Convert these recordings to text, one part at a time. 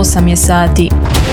8 je sati.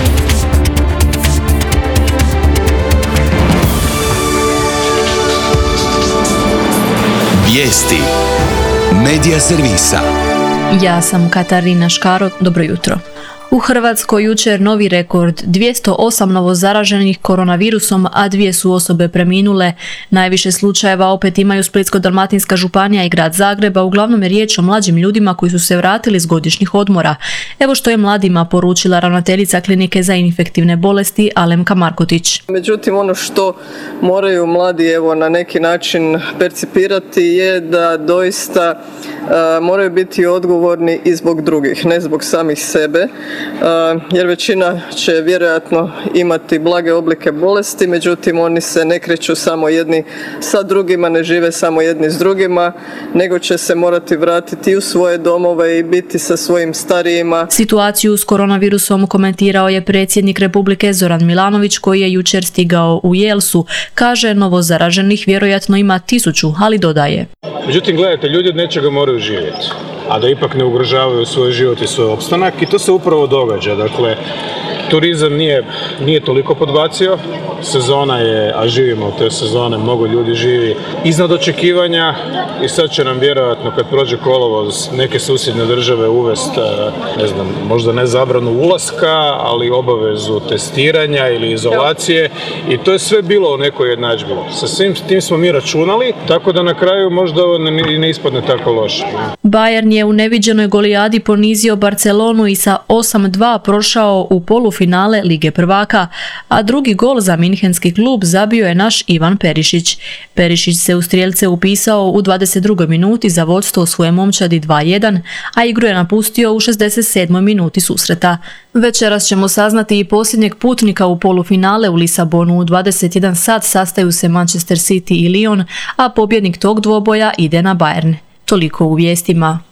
Vijesti Medija servisa. Ja sam Katarina Škaro, dobro jutro. U Hrvatskoj jučer novi rekord, 208 novozaraženih koronavirusom, a 2 su osobe preminule. Najviše slučajeva opet imaju Splitsko-dalmatinska županija i grad Zagreb, a uglavnom je riječ o mlađim ljudima koji su se vratili s godišnjih odmora. Evo što je mladima poručila ravnateljica Klinike za infektivne bolesti Alemka Markotić. Međutim, ono što moraju mladi na neki način percipirati je da doista moraju biti odgovorni i zbog drugih, ne zbog samih sebe, jer većina će vjerojatno imati blage oblike bolesti, međutim oni se ne kreću samo jedni sa drugima, ne žive samo jedni s drugima, nego će se morati vratiti u svoje domove i biti sa svojim starijima. Situaciju s koronavirusom komentirao je predsjednik Republike Zoran Milanović, koji je jučer stigao u Jelsu. Kaže, novozaraženih vjerojatno ima 1000, ali dodaje: Međutim, gledajte, ljudi od nečega moraju živjeti, a da ipak ne ugrožavaju svoj život i svoj opstanak, i to se upravo događa. Dakle, turizam nije toliko podbacio, sezona je, a živimo od te sezone, mnogo ljudi živi iznad očekivanja i sad će nam vjerojatno kad prođe kolovoz neke susjedne države uvesti, možda ne zabranu ulaska, ali obavezu testiranja ili izolacije, i to je sve bilo u nekoj jednadžbi. Sa svim tim smo mi računali, tako da na kraju možda ovo ne ispadne tako loše. Bayern je u neviđenoj golijadi ponizio Barcelonu i sa 8-2 prošao u polufinale Lige prvaka, a drugi gol za minhenski klub zabio je naš Ivan Perišić. Perišić se u strijelce upisao u 22. minuti za vodstvo svoje momčadi 2-1, a igru je napustio u 67. minuti susreta. Večeras ćemo saznati i posljednjeg putnika u polufinale u Lisabonu. U 21 sat sastaju se Manchester City i Lyon, a pobjednik tog dvoboja ide na Bayern. Toliko u vijestima.